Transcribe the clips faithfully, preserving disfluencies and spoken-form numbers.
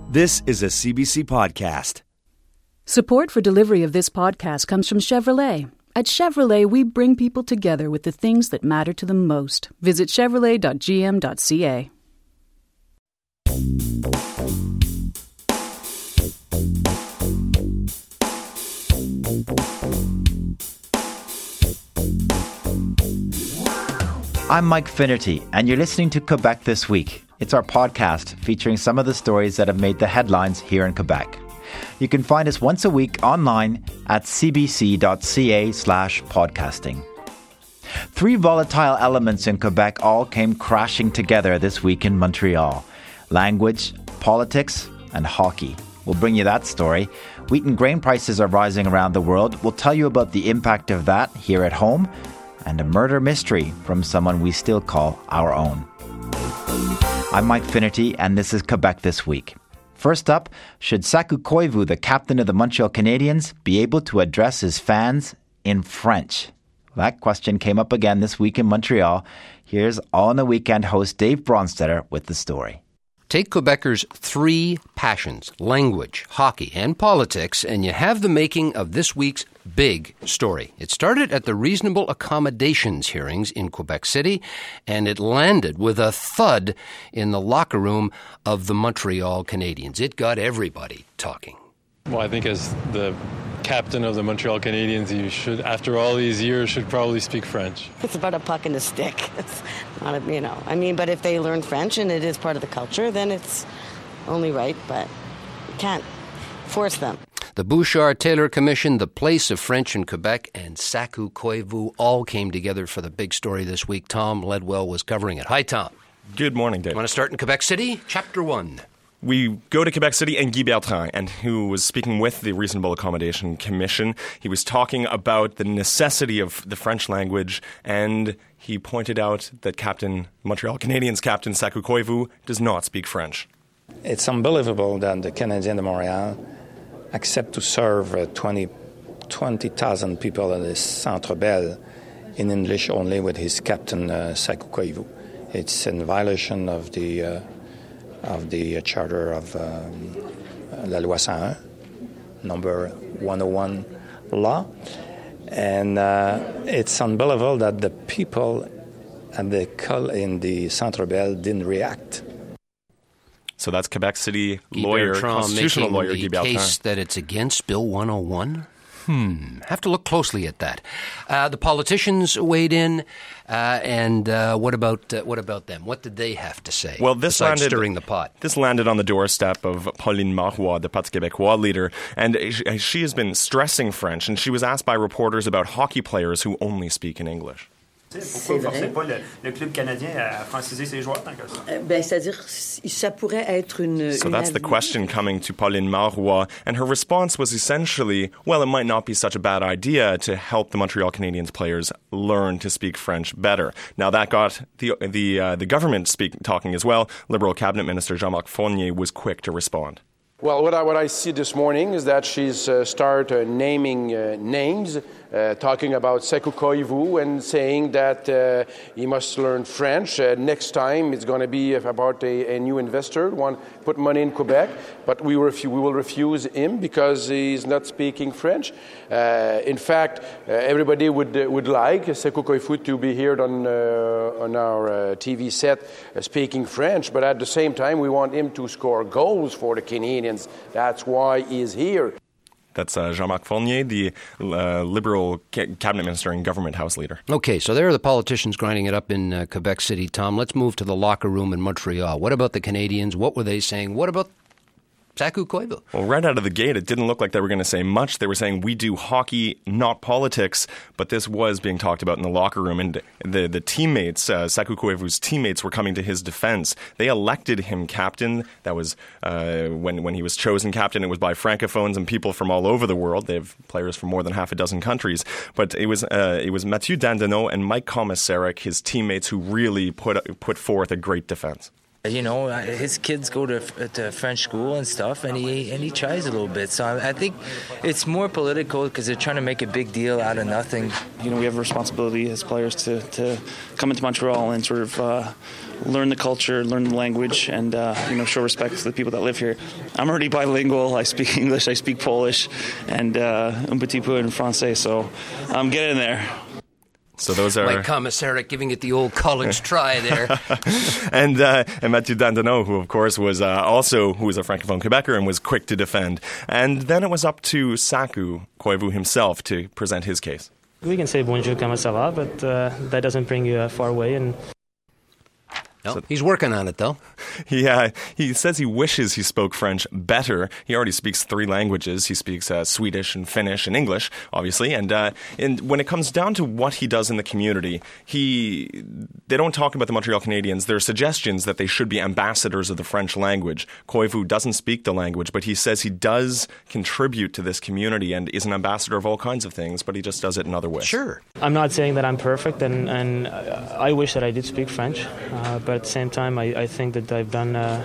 This is a C B C podcast. Support for delivery of this podcast comes from Chevrolet. At Chevrolet, we bring people together with the things that matter to them most. Visit chevrolet dot g m dot c a. I'm Mike Finnerty, and you're listening to Quebec This Week. It's our podcast featuring some of the stories that have made the headlines here in Quebec. You can find us once a week online at c b c dot c a slash podcasting. Three volatile elements in Quebec all came crashing together this week in Montreal. Language, politics, and hockey. We'll bring you that story. Wheat and grain prices are rising around the world. We'll tell you about the impact of that here at home, and a murder mystery from someone we still call our own. I'm Mike Finnerty, and this is Quebec This Week. First up, should Saku Koivu, the captain of the Montreal Canadiens, be able to address his fans in French? That question came up again this week in Montreal. Here's All in the Weekend host Dave Bronstetter with the story. Take Quebecers' three passions, language, hockey, and politics, and you have the making of this week's big story. It started at the reasonable accommodations hearings in Quebec City, and it landed with a thud in the locker room of the Montreal Canadiens. It got everybody talking. Well, I think as the captain of the Montreal Canadiens, you should, after all these years, should probably speak French. It's about a puck and a stick. It's not a, you know, I mean, but if they learn French and it is part of the culture, then it's only right, but you can't force them. The Bouchard-Taylor Commission, the place of French in Quebec, and Saku Koivu all came together for the big story this week. Tom Ledwell was covering it. Hi, Tom. Good morning, Dave. You want to start in Quebec City? Chapter one. We go to Quebec City and Guy Bertrand, and who was speaking with the Reasonable Accommodation Commission. He was talking about the necessity of the French language, and he pointed out that Captain Montreal Canadiens captain Saku Koivu does not speak French. It's unbelievable that the Canadiens de Montréal accept to serve uh, twenty thousand people at the Centre Bell in English only with his captain uh, Saku Koivu. It's in violation of the uh, of the Charter of um, La Loi one oh one, number one oh one law. And uh, it's unbelievable that the people at the call in the Centre Bell didn't react. So that's Quebec City Guy lawyer, Bertrand constitutional lawyer making Guy the Bertrand. case that it's against Bill one oh one? Hmm. Have to look closely at that. Uh, the politicians weighed in, uh, and uh, what about uh, what about them? What did they have to say? Well, this besides landed stirring the pot. This landed on the doorstep of Pauline Marois, the Parti Québécois leader, and she, she has been stressing French. And she was asked by reporters about hockey players who only speak in English. Pourquoi vous ne forcez pas le, le club canadien à franciser ses joueurs tant que ça? Ben, c'est-à-dire, ça pourrait être une. So une that's the avenue. question coming to Pauline Marois, and her response was essentially, well, it might not be such a bad idea to help the Montreal Canadiens players learn to speak French better. Now that got the the uh, the government speak, talking as well. Liberal Cabinet Minister Jean-Marc Fournier was quick to respond. Well, what I, what I see this morning is that she's uh, started uh, naming uh, names, uh, talking about Saku Koivu and saying that uh, he must learn French. Uh, next time it's going to be about a, a new investor, want to put money in Quebec, but we, refu- we will refuse him because he's not speaking French. Uh, in fact, uh, everybody would uh, would like Saku Koivu to be here on uh, on our uh, T V set uh, speaking French, but at the same time we want him to score goals for the Canadians. That's why he's here. That's uh, Jean-Marc Fournier, the uh, Liberal ca- Cabinet Minister and Government House Leader. Okay, so there are the politicians grinding it up in uh, Quebec City. Tom, let's move to the locker room in Montreal. What about the Canadians? What were they saying? What about Saku Koivu? Well, right out of the gate, it didn't look like they were going to say much. They were saying, we do hockey, not politics. But this was being talked about in the locker room. And the, the teammates, uh, Saku Koivu's teammates, were coming to his defense. They elected him captain. That was uh, when, when he was chosen captain. It was by francophones and people from all over the world. They have players from more than half a dozen countries. But it was uh, it was Mathieu Dandenault and Mike Komisarek, his teammates, who really put put forth a great defense. You know, his kids go to to French school and stuff, and he and he tries a little bit. So I, I think it's more political because they're trying to make a big deal out of nothing. You know, we have a responsibility as players to, to come into Montreal and sort of uh, learn the culture, learn the language, and uh, you know, show respect to the people that live here. I'm already bilingual. I speak English, I speak Polish, and uh, un petit peu in Francais. So I'm getting there. So those are Mike Commissaric giving it the old college try there. and uh, and Mathieu Dandenault, who of course was uh, also who was a Francophone Quebecer and was quick to defend. And then it was up to Saku Koivu himself to present his case. We can say bonjour, comment ça va, but uh, that doesn't bring you uh, far away. And no, so, he's working on it, though. He, uh, he says he wishes he spoke French better. He already speaks three languages. He speaks uh, Swedish and Finnish and English, obviously. And uh, and when it comes down to what he does in the community, he they don't talk about the Montreal Canadiens. There are suggestions that they should be ambassadors of the French language. Koivu doesn't speak the language, but he says he does contribute to this community and is an ambassador of all kinds of things, but he just does it in other ways. Sure. I'm not saying that I'm perfect, and, and I wish that I did speak French, uh, but at the same time, I, I think that I've done uh,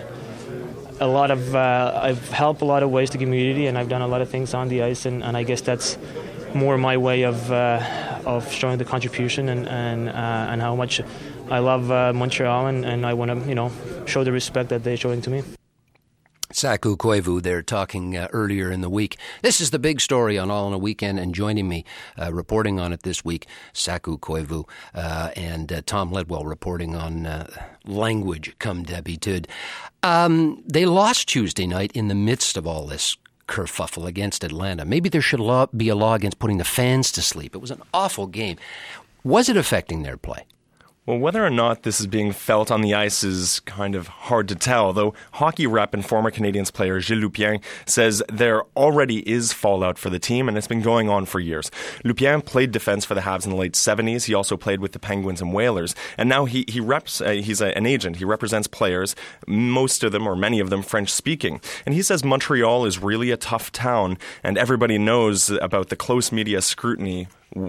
a lot of, uh, I've helped a lot of ways to community, and I've done a lot of things on the ice, and, and I guess that's more my way of uh, of showing the contribution and and, uh, and how much I love uh, Montreal, and, and I want to, you know, show the respect that they're showing to me. Saku Koivu there talking uh, earlier in the week. This is the big story on All in a Weekend, and joining me uh, reporting on it this week, Saku Koivu uh, and uh, Tom Ledwell reporting on uh, language comme d'habitude. Um, they lost Tuesday night in the midst of all this kerfuffle against Atlanta. Maybe there should law, be a law against putting the fans to sleep. It was an awful game. Was it affecting their play? Well, whether or not this is being felt on the ice is kind of hard to tell, though hockey rep and former Canadiens player Gilles Lupien says there already is fallout for the team, and it's been going on for years. Lupien played defense for the Habs in the late seventies. He also played with the Penguins and Whalers, and now he, he reps, uh, he's a, an agent. He represents players, most of them, or many of them, French-speaking. And he says Montreal is really a tough town, and everybody knows about the close media scrutiny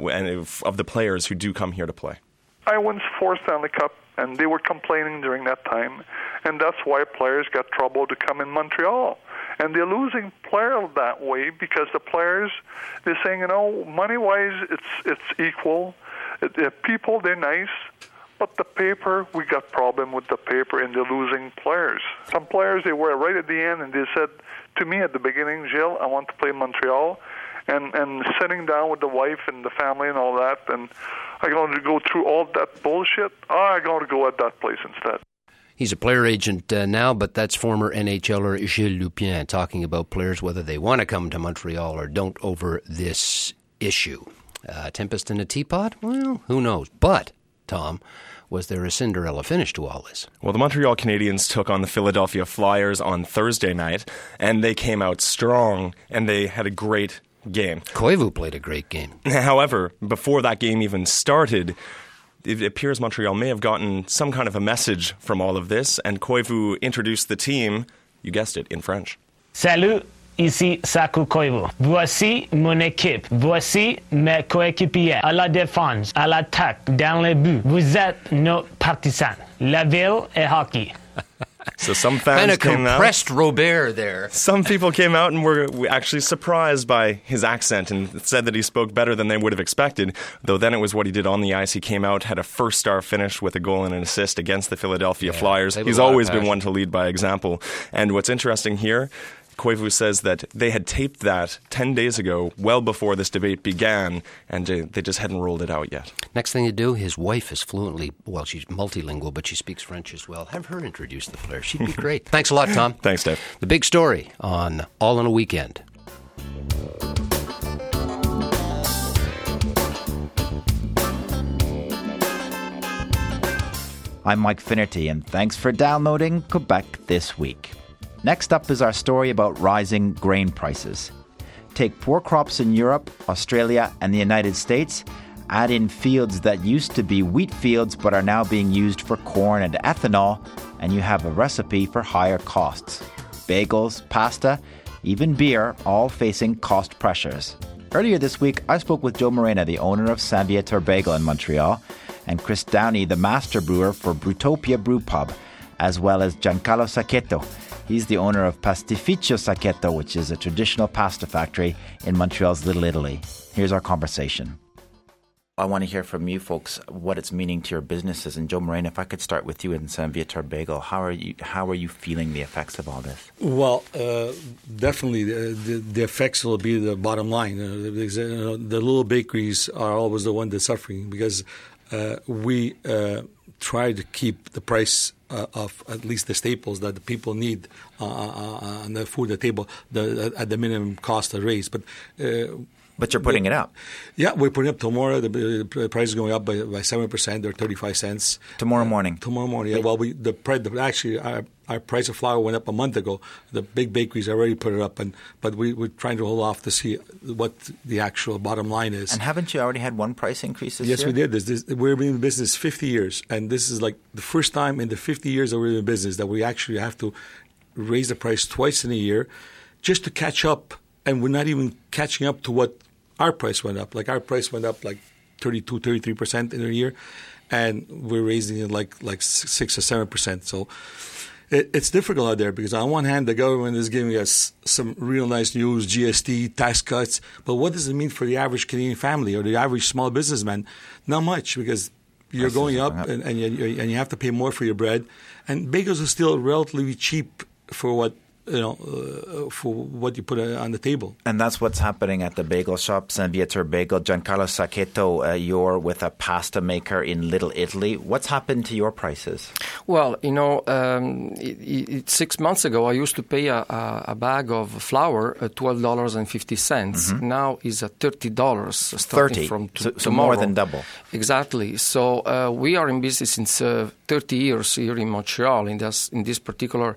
of the players who do come here to play. I won four Stanley Cup, and they were complaining during that time, and that's why players got trouble to come in Montreal. And they're losing players that way because the players, they're saying, you know, money-wise, it's it's equal. The people, they're nice, but the paper, we got problem with the paper, and they're losing players. Some players, they were right at the end, and they said to me at the beginning, Gilles, I want to play Montreal. And and sitting down with the wife and the family and all that, and I'm going to go through all that bullshit. Oh, I'm going to go at that place instead. He's a player agent uh, now, but that's former N H L er Gilles Lupien talking about players, whether they want to come to Montreal or don't, over this issue. Uh, tempest in a teapot? Well, who knows? But, Tom, was there a Cinderella finish to all this? Well, the Montreal Canadiens took on the Philadelphia Flyers on Thursday night, and they came out strong, and they had a great game. Koivu played a great game. However, before that game even started, it appears Montreal may have gotten some kind of a message from all of this, and Koivu introduced the team, you guessed it, in French. Salut, ici Saku Koivu. Voici mon équipe. Voici mes coéquipiers. À la défense, à l'attaque, dans les buts. Vous êtes nos partisans. La ville est hockey. So some fans kind of came compressed out. Robert there. Some people came out and were actually surprised by his accent and said that he spoke better than they would have expected, though then it was what he did on the ice. He came out, had a first-star finish with a goal and an assist against the Philadelphia yeah, Flyers. He's always been one to lead by example. And what's interesting here, Koivu says that they had taped that ten days ago, well before this debate began, and they just hadn't rolled it out yet. Next thing to do, his wife is fluently, well, she's multilingual, but she speaks French as well. Have her introduce the players. She'd be great. Thanks a lot, Tom. Thanks, Dave. The big story on All in a Weekend. I'm Mike Finnerty, and thanks for downloading Quebec This Week. Next up is our story about rising grain prices. Take poor crops in Europe, Australia, and the United States, add in fields that used to be wheat fields but are now being used for corn and ethanol, and you have a recipe for higher costs. Bagels, pasta, even beer, all facing cost pressures. Earlier this week, I spoke with Joe Morena, the owner of Saint-Viateur Bagel in Montreal, and Chris Downey, the master brewer for Brewtopia Brew Pub, as well as Giancarlo Sacchetto. He's the owner of Pastificio Sacchetto, which is a traditional pasta factory in Montreal's Little Italy. Here's our conversation. I want to hear from you folks what it's meaning to your businesses. And Joe Morena, if I could start with you in Saint Viateur Bagel, how are you how are you feeling the effects of all this? Well, uh, definitely the, the, the effects will be the bottom line. Uh, the, the little bakeries are always the one that's suffering because uh, we uh, try to keep the price uh, of at least the staples that the people need uh, uh, on the food at the table the, at the minimum cost of raise. But uh, But you're putting but, it up. Yeah, we're putting up tomorrow. The, the price is going up by, by seven percent or thirty-five cents. Tomorrow morning? Uh, tomorrow morning, yeah. Well, we the, price, the actually our, our price of flour went up a month ago. The big bakeries already put it up, and but we, we're trying to hold off to see what the actual bottom line is. And haven't you already had one price increase this yes, year? Yes, we did. This, this, we've been in business fifty years, and this is like the first time in the fifty years that we're in business that we actually have to raise the price twice in a year just to catch up, and we're not even catching up to what our price went up. Like our price went up like thirty-two, thirty-three percent in a year, and we're raising it like like six or seven percent. So it, it's difficult out there because on one hand the government is giving us some real nice news, G S T, tax cuts, but what does it mean for the average Canadian family or the average small businessman? Not much, because you're Prices going up, up. And, and, you, and you have to pay more for your bread. And bagels are still relatively cheap for what you know, uh, for what you put uh, on the table. And that's what's happening at the bagel shop, Saint Viateur Bagel. Giancarlo Sacchetto, uh, you're with a pasta maker in Little Italy. What's happened to your prices? Well, you know, um, it, it, six months ago, I used to pay a, a, a bag of flour at twelve dollars and fifty cents. Mm-hmm. Now is at thirty dollars starting thirty from t- so, so tomorrow. More than double. Exactly. So uh, we are in business since uh, thirty years here in Montreal in this, in this particular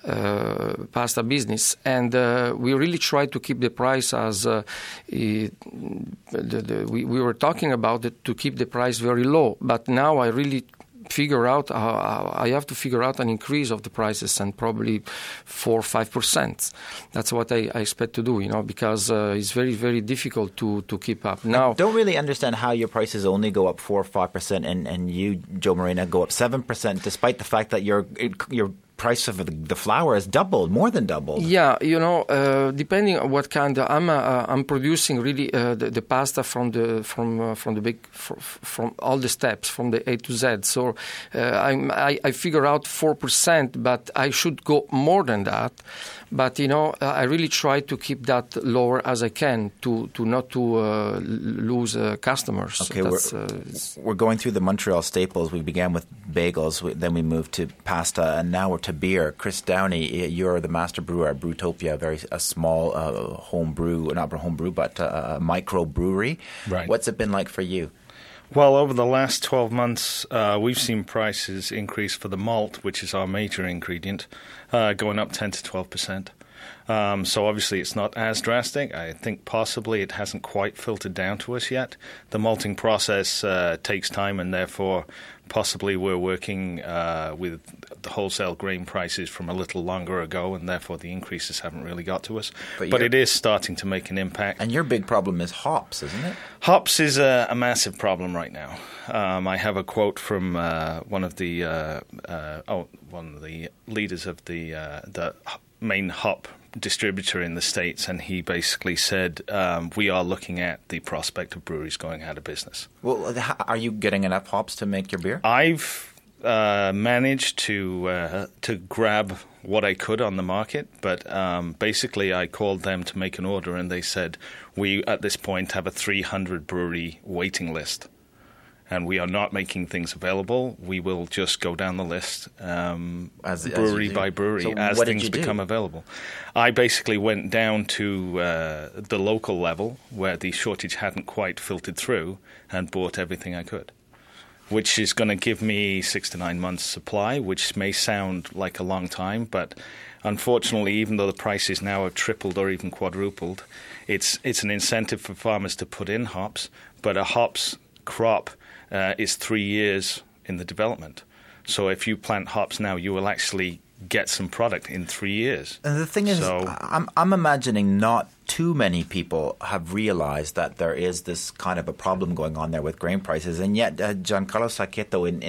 uh, pasta business, and uh, we really try to keep the price as uh, it, the, the, we, we were talking about it, to keep the price very low. But now I really figure out uh, I have to figure out an increase of the prices, and probably four or five percent. That's what I, I expect to do, you know, because uh, it's very very difficult to, to keep up. Now, I don't really understand how your prices only go up four or five percent, and and you, Joe Morena, go up seven percent, despite the fact that your your price of the, the flour has doubled, more than doubled. Yeah, you know, uh, depending on what kind. Of, I'm uh, I'm producing really uh, the, the pasta from the from uh, from the big from, from all the steps from the A to Z. So uh, I'm, I I figure out four percent, but I should go more than that. But you know, I really try to keep that lower as I can to to not to uh, lose uh, customers. Okay, That's, we're, uh, we're going through the Montreal staples. We began with bagels, then we moved to pasta, and now we're to beer. Chris Downey, you're the master brewer at Brewtopia, a very a small uh, home brew, not a home brew, but a micro brewery. Right. What's it been like for you? Well, over the last twelve months, uh, we've seen prices increase for the malt, which is our major ingredient, uh, going up ten to twelve percent. Um, so obviously it's not as drastic. I think possibly it hasn't quite filtered down to us yet. The malting process uh, takes time, and therefore possibly we're working uh, with the wholesale grain prices from a little longer ago, and therefore the increases haven't really got to us. But, but it is starting to make an impact. And your big problem is hops, isn't it? Hops is a, a massive problem right now. Um, I have a quote from uh, one of the uh, uh, oh one of the leaders of the uh, the main hop distributor in the States, and he basically said, um, we are looking at the prospect of breweries going out of business. Well, are you getting enough hops to make your beer? I've uh, managed to uh, to grab what I could on the market, but um, basically I called them to make an order, and they said, we at this point have a three hundred brewery waiting list. And we are not making things available. We will just go down the list um, as, brewery as by brewery so as things become available. I basically went down to uh, the local level where the shortage hadn't quite filtered through and bought everything I could, which is going to give me six to nine months supply, which may sound like a long time, but unfortunately, even though the prices now have tripled or even quadrupled, it's it's an incentive for farmers to put in hops, but a hops crop Uh, is three years in the development. So if you plant hops now, you will actually get some product in three years. And the thing is, so, I'm, I'm imagining not too many people have realized that there is this kind of a problem going on there with grain prices. And yet, uh, Giancarlo Sacchetto, in, in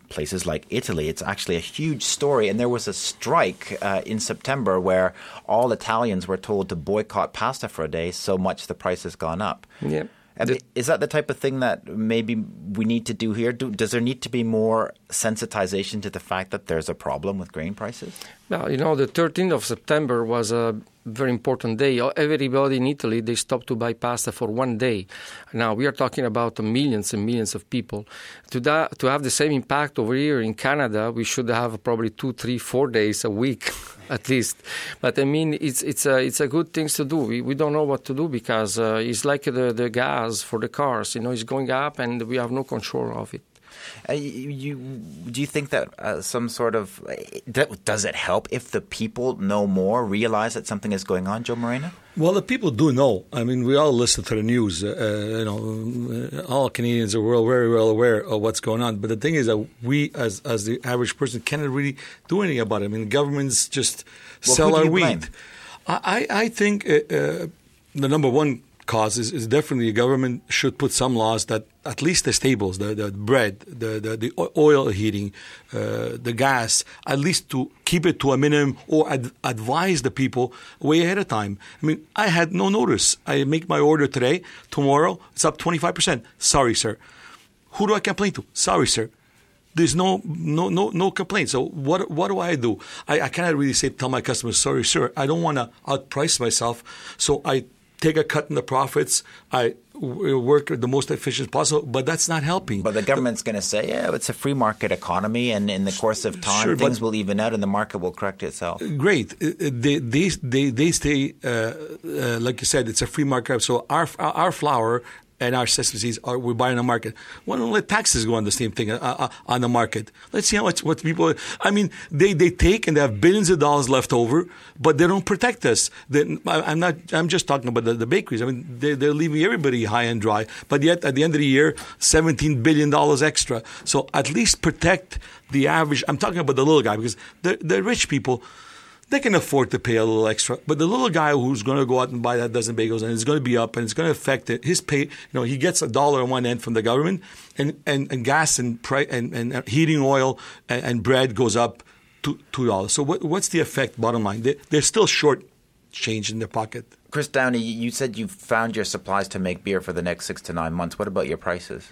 places like Italy, it's actually a huge story. And there was a strike uh, in September where all Italians were told to boycott pasta for a day, so much the price has gone up. Yeah. And is that the type of thing that maybe we need to do here? Do, does there need to be more sensitization to the fact that there's a problem with grain prices? Well, you know, the thirteenth of September was a very important day. Everybody in Italy, they stopped to buy pasta for one day. Now, we are talking about millions and millions of people. To, that, to have the same impact over here in Canada, we should have probably two, three, four days a week at least. But, I mean, it's it's a, it's a good thing to do. We, we don't know what to do because uh, it's like the, the gas for the cars. You know, it's going up and we have no control of it. Uh, you, you, do you think that uh, some sort of – does it help if the people know more, realize that something is going on, Joe Morena? Well, the people do know. I mean, we all listen to the news. Uh, you know, all Canadians are well, very well aware of what's going on. But the thing is that we, as as the average person, cannot really do anything about it. I mean, governments just well, sell who do our you wheat. blame? I, I think uh, uh, the number one cause is, is definitely the government should put some laws that at least the staples, the, the bread, the, the, the oil heating, uh, the gas, at least to keep it to a minimum or ad- advise the people way ahead of time. I mean, I had no notice. I make my order today, tomorrow, it's up twenty-five percent. Sorry, sir. Who do I complain to? Sorry, sir. There's no no no no complaint. So what what do I do? I, I cannot really say tell my customers, sorry, sir. I don't want to outprice myself, so I take a cut in the profits. I work the most efficient possible, but that's not helping. But the government's going to say, yeah, it's a free market economy, and in the course of time, sure, things will even out and the market will correct itself. Great. They they they, they stay, uh, uh, like you said, it's a free market. So our our flour and our sesame seeds are we buy in the market. Why don't let taxes go on the same thing uh, uh, on the market? Let's see how much what people. I mean, they, they take and they have billions of dollars left over, but they don't protect us. They, I, I'm not. I'm just talking about the, the bakeries. I mean, they, they're leaving everybody high and dry. But yet, at the end of the year, seventeen billion dollars extra. So at least protect the average. I'm talking about the little guy because the the rich people, they can afford to pay a little extra. But the little guy who's going to go out and buy that dozen bagels and it's going to be up and it's going to affect it, his pay, you know, he gets a dollar on one end from the government and, and, and gas and, pri- and, and heating oil and, and bread goes up to two dollars. So what, what's the effect, bottom line? They, they're still short change in their pocket. Chris Downey, you said you found your supplies to make beer for the next six to nine months. What about your prices?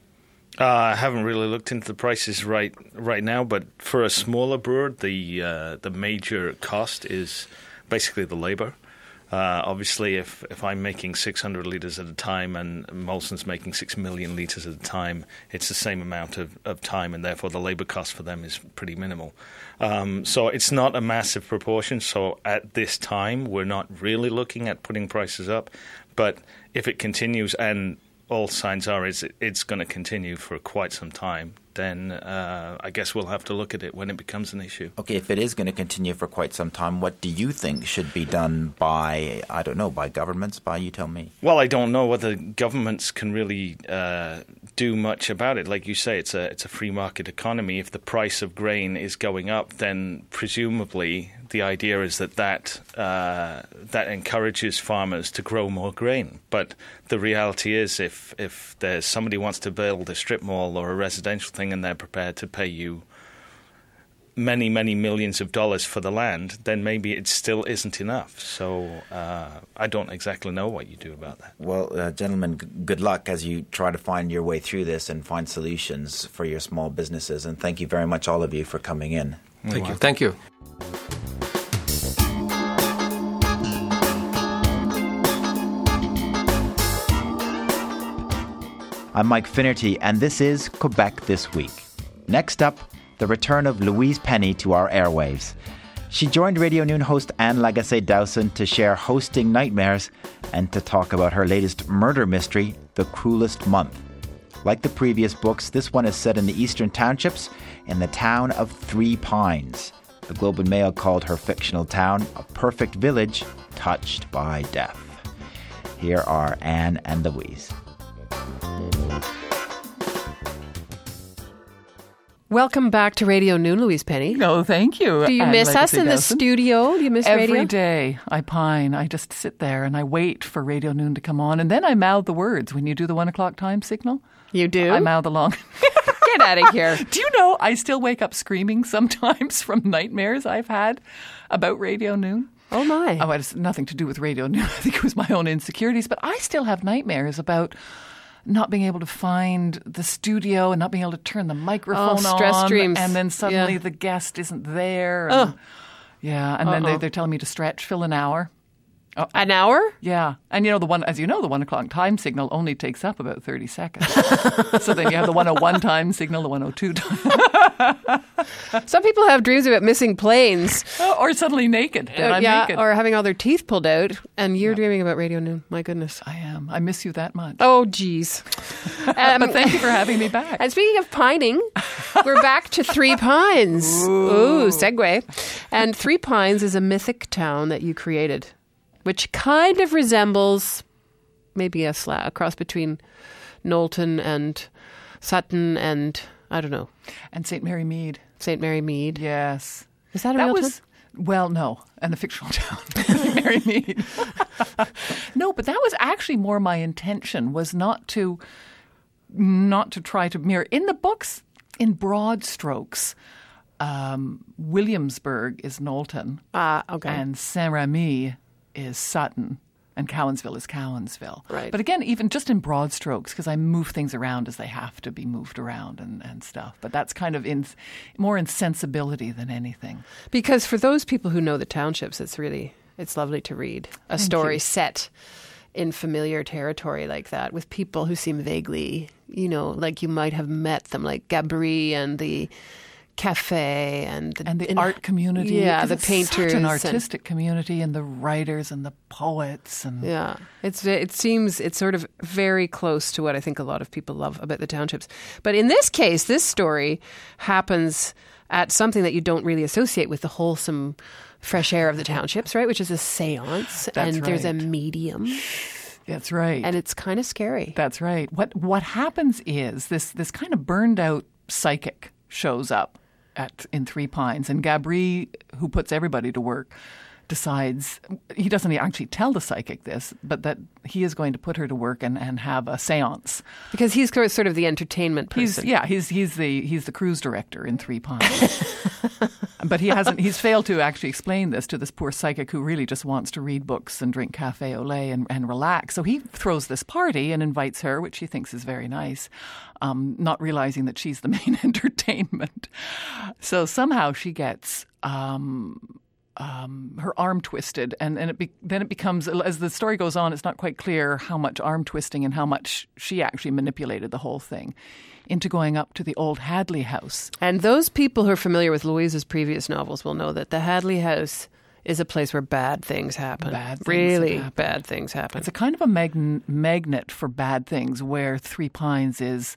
Uh, I haven't really looked into the prices right right now, but for a smaller brewer, the uh, the major cost is basically the labor. Uh, obviously, if, if I'm making six hundred litres at a time and Molson's making six million litres at a time, it's the same amount of, of time, and therefore the labour cost for them is pretty minimal. Um, so it's not a massive proportion. So at this time, we're not really looking at putting prices up. But if it continues, and all signs are is it, it's going to continue for quite some time, then uh, I guess we'll have to look at it when it becomes an issue. Okay, if it is going to continue for quite some time, what do you think should be done by, I don't know, by governments, by you tell me? Well, I don't know whether governments can really uh, do much about it. Like you say, it's a it's a free market economy. If the price of grain is going up, then presumably the idea is that that, uh, that encourages farmers to grow more grain. But the reality is if, if there's somebody wants to build a strip mall or a residential thing and they're prepared to pay you many, many millions of dollars for the land, then maybe it still isn't enough. So uh, I don't exactly know what you do about that. Well, uh, gentlemen, g- good luck as you try to find your way through this and find solutions for your small businesses. And thank you very much, all of you, for coming in. Thank you. Thank you. I'm Mike Finnerty, and this is Quebec This Week. Next up, the return of Louise Penny to our airwaves. She joined Radio Noon host Anne Lagacé-Dowson to share hosting nightmares and to talk about her latest murder mystery, The Cruelest Month. Like the previous books, this one is set in the Eastern Townships in the town of Three Pines. The Globe and Mail called her fictional town a perfect village touched by death. Here are Anne and Louise. Welcome back to Radio Noon, Louise Penny. No, thank you. Do you Anne miss Legacy us in the Dawson. studio? Do you miss Every radio? Every day I pine. I just sit there and I wait for Radio Noon to come on. And then I mouth the words when you do the one o'clock time signal. You do? I mouth along. Get out of here. Do you know I still wake up screaming sometimes from nightmares I've had about Radio Noon? Oh, my. Oh, it has nothing to do with Radio Noon. I think it was my own insecurities. But I still have nightmares about not being able to find the studio and not being able to turn the microphone oh, stress on. dreams. And then suddenly yeah. the guest isn't there. And, oh. Yeah, and Uh-oh. then they, they're telling me to stretch, fill an hour. Oh, an hour? Yeah. And, you know, the one, as you know, the one o'clock time signal only takes up about thirty seconds. So then you have the one oh one time signal, the one oh two time. Some people have dreams about missing planes. Oh, or suddenly naked. Uh, I'm yeah, naked. or having all their teeth pulled out. And you're yeah. dreaming about Radio Noon. My goodness. I am. I miss you that much. Oh, geez. Um, but thank you for having me back. And speaking of pining, we're back to Three Pines. Ooh. Ooh, segue. And Three Pines is a mythic town that you created, which kind of resembles maybe a, sla- a cross between Knowlton and Sutton and, I don't know. And Saint Mary Mead. Saint Mary Mead. Yes. Is that a that real was, town? Well, no. And a fictional town. Saint Mary Mead. No, but that was actually more my intention, was not to, not to try to mirror. In the books, in broad strokes, um, Williamsburg is Knowlton. Ah, uh, okay. And Saint-Remy is Sutton, and Cowansville is Cowansville. Right. But again, even just in broad strokes, because I move things around as they have to be moved around and, and stuff. But that's kind of in more in sensibility than anything. Because for those people who know the townships, it's really, it's lovely to read a Thank story you. set in familiar territory like that with people who seem vaguely, you know, like you might have met them, like Gabri and the cafe and the, and the in, art community. Yeah, the it's painters. Such an artistic and, community, and the writers and the poets. And yeah, it's it seems it's sort of very close to what I think a lot of people love about the townships. But in this case, this story happens at something that you don't really associate with the wholesome fresh air of the townships, right? Which is a seance. That's and right. There's a medium. That's right. And it's kind of scary. That's right. What what happens is this this kind of burned out psychic shows up at in Three Pines, and Gabri, who puts everybody to work, decides, he doesn't actually tell the psychic this, but that he is going to put her to work and, and have a seance. Because he's sort of the entertainment person. He's, yeah, he's he's the he's the cruise director in Three Pines. But he hasn't he's failed to actually explain this to this poor psychic who really just wants to read books and drink cafe au lait and, and relax. So he throws this party and invites her, which she thinks is very nice, um, not realizing that she's the main entertainment. So somehow she gets um, Um, her arm twisted, and, and it be, then it becomes, as the story goes on, it's not quite clear how much arm twisting and how much she actually manipulated the whole thing into going up to the old Hadley house. And those people who are familiar with Louise's previous novels will know that the Hadley house is a place where bad things happen. Bad things really happen. bad things happen. It's a kind of a mag- magnet for bad things, where Three Pines is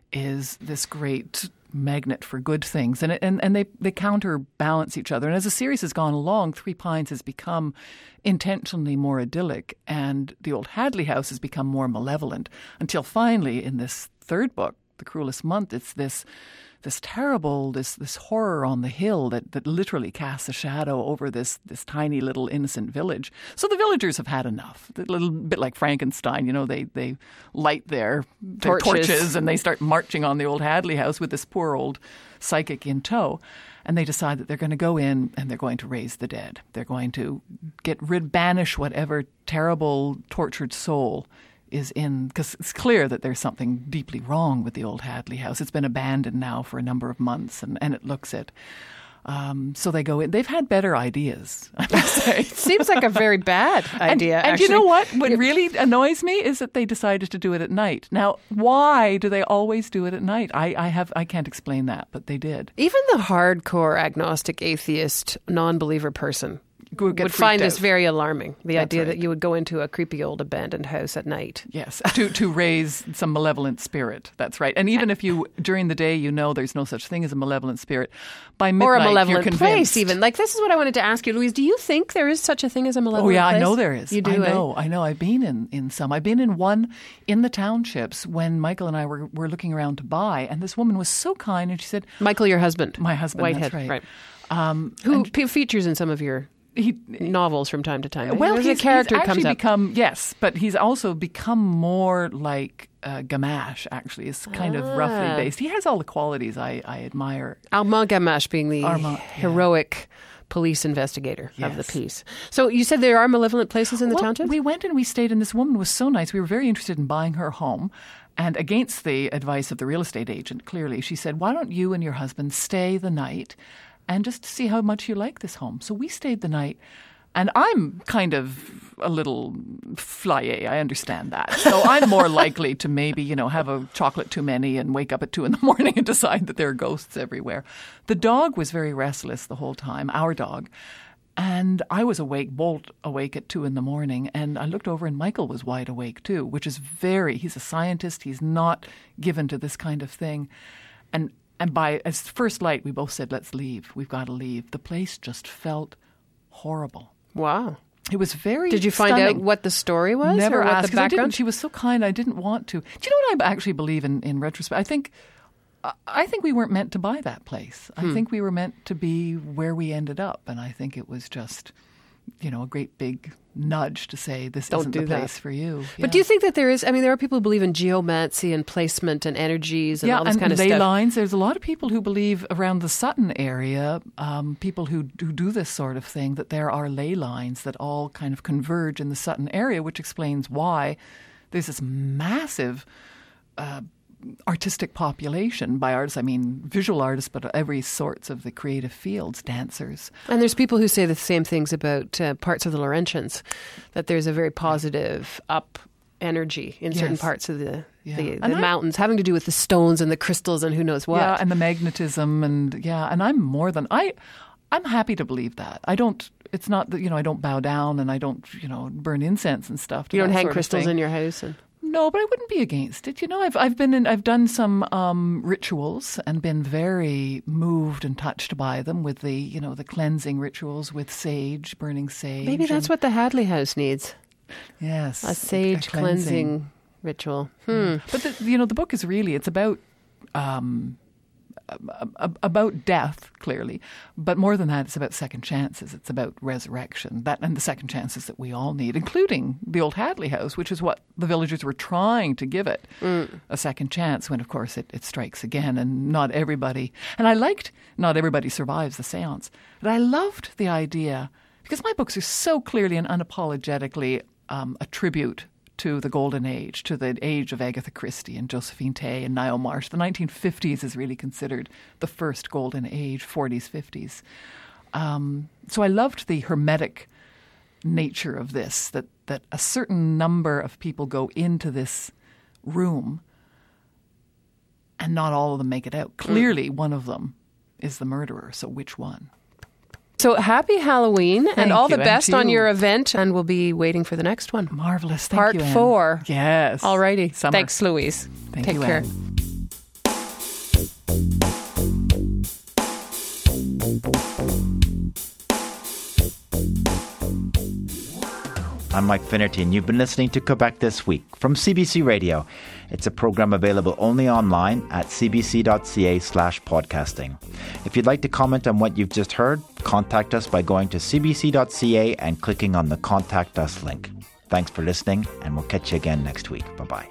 is this great magnet for good things, and it, and and they they counterbalance each other. And as the series has gone along, Three Pines has become intentionally more idyllic, and the old Hadley house has become more malevolent, until finally, in this third book, The Cruelest Month, it's this this terrible, this this horror on the hill that, that literally casts a shadow over this this tiny little innocent village. So the villagers have had enough. A little bit like Frankenstein, you know, they they light their, their Torches. torches and they start marching on the old Hadley house with this poor old psychic in tow. And they decide that they're going to go in and they're going to raise the dead. They're going to get rid, banish whatever terrible, tortured soul is in, because it's clear that there's something deeply wrong with the old Hadley house. It's been abandoned now for a number of months, and, and it looks it. Um, so they go in. They've had better ideas, I must say. It seems like a very bad idea. And, and you know what? What really annoys me is that they decided to do it at night. Now, why do they always do it at night? I, I have I can't explain that, but they did. Even the hardcore agnostic, atheist, non-believer person would, get find freaked this out. very alarming. The That's idea right. that you would go into a creepy old abandoned house at night. Yes, to to raise some malevolent spirit. That's right. And even if you, during the day, you know there's no such thing as a malevolent spirit, by midnight Or a you're malevolent convinced. place, even. Like, this is what I wanted to ask you, Louise. Do you think there is such a thing as a malevolent Oh, yeah, place? I know there is. You do, I know, eh? I know. I've been in, in some. I've been in one in the townships when Michael and I were, were looking around to buy, and this woman was so kind, and she said... Michael, your husband. My husband, Whitehead, that's right. right. Um, Who p- features in some of your he, novels from time to time. Well, There's he's, a character he's actually comes up. become yes, but he's also become more like uh, Gamache. Actually, is kind of roughly Ah. based. He has all the qualities I, I admire. Armand Gamache being the Armand, heroic police investigator of the Yes. piece. So you said there are malevolent places in the well, township? We went and we stayed, and this woman was so nice. We were very interested in buying her home. And against the advice of the real estate agent, clearly, she said, why don't you and your husband stay the night and just see how much you like this home? So we stayed the night. And I'm kind of a little flyé. I understand that. So I'm more likely to maybe, you know, have a chocolate too many and wake up at two in the morning and decide that there are ghosts everywhere. The dog was very restless the whole time, our dog. And I was awake, bolt awake at two in the morning. And I looked over and Michael was wide awake too, which is very, he's a scientist. He's not given to this kind of thing. And and by as first light, we both said, let's leave. We've got to leave. The place just felt horrible. Wow. It was very Did you find stunning. out what the story was? Never or what asked, the 'cause I didn't. background? She was so kind, I didn't want to. Do you know what I actually believe in, in retrospect? I think I think we weren't meant to buy that place. I Hmm. think we were meant to be where we ended up. And I think it was just, you know, a great big nudge to say this Don't isn't do the that. place for you. But do you think that there is, I mean, there are people who believe in geomancy and placement and energies and yeah, all this and kind of ley stuff. lines. There's a lot of people who believe around the Sutton area, um, people who, who do this sort of thing, that there are ley lines that all kind of converge in the Sutton area, which explains why there's this massive uh, artistic population. By artists, I mean visual artists, but every sorts of the creative fields, dancers. And there's people who say the same things about uh, parts of the Laurentians, that there's a very positive up energy in certain Yes. parts of the Yeah. the, And the I- mountains, having to do with the stones and the crystals and who knows what. Yeah, and the magnetism, and yeah, and I'm more than I. I'm happy to believe that. I don't. It's not that you know I don't bow down and I don't you know burn incense and stuff. To you don't that hang sort of crystals thing. in your house. And No, but I wouldn't be against it. You know, I've I've been in, I've done some um, rituals and been very moved and touched by them with the you know the cleansing rituals with sage, burning sage. maybe that's and- what the Hadley House needs. Yes, A sage cleansing ritual. Hmm. But the, you know, the book is really it's about um, ab- about death, clearly, but more than that, it's about second chances. It's about resurrection, that and the second chances that we all need, including the old Hadley House, which is what the villagers were trying to give it Mm. a second chance. When, of course, it, it strikes again, and not everybody. And I liked not everybody survives the séance, but I loved the idea because my books are so clearly and unapologetically um, a tribute to the golden age, to the age of Agatha Christie and Josephine Tey and Niall Marsh. The nineteen fifties is really considered the first golden age, forties, fifties. Um, so I loved the hermetic nature of this, that, that a certain number of people go into this room and not all of them make it out. Clearly, one of them is the murderer. So which one? So happy Halloween and Thank all you, the and best to on you. your event, and we'll be waiting for the next one. Marvelous. Thank Part you, Anne. four. Yes. Alrighty. Summer. Thanks, Louise. Thank Take you, care. Anne. I'm Mike Finnerty, and you've been listening to Quebec This Week from C B C Radio. It's a program available only online at cbc.ca slash podcasting. If you'd like to comment on what you've just heard, contact us by going to cbc.ca and clicking on the Contact Us link. Thanks for listening, and we'll catch you again next week. Bye-bye.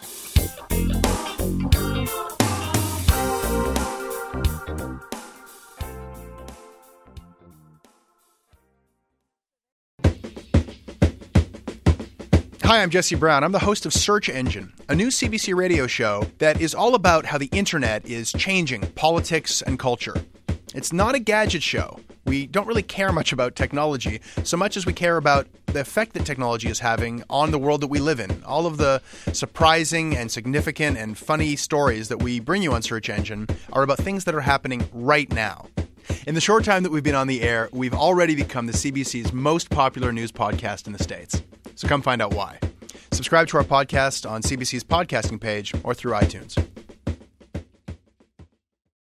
Hi, I'm Jesse Brown. I'm the host of Search Engine, a new C B C radio show that is all about how the internet is changing politics and culture. It's not a gadget show. We don't really care much about technology so much as we care about the effect that technology is having on the world that we live in. All of the surprising and significant and funny stories that we bring you on Search Engine are about things that are happening right now. In the short time that we've been on the air, we've already become the C B C's most popular news podcast in the States. So come find out why. Subscribe to our podcast on C B C's podcasting page or through iTunes.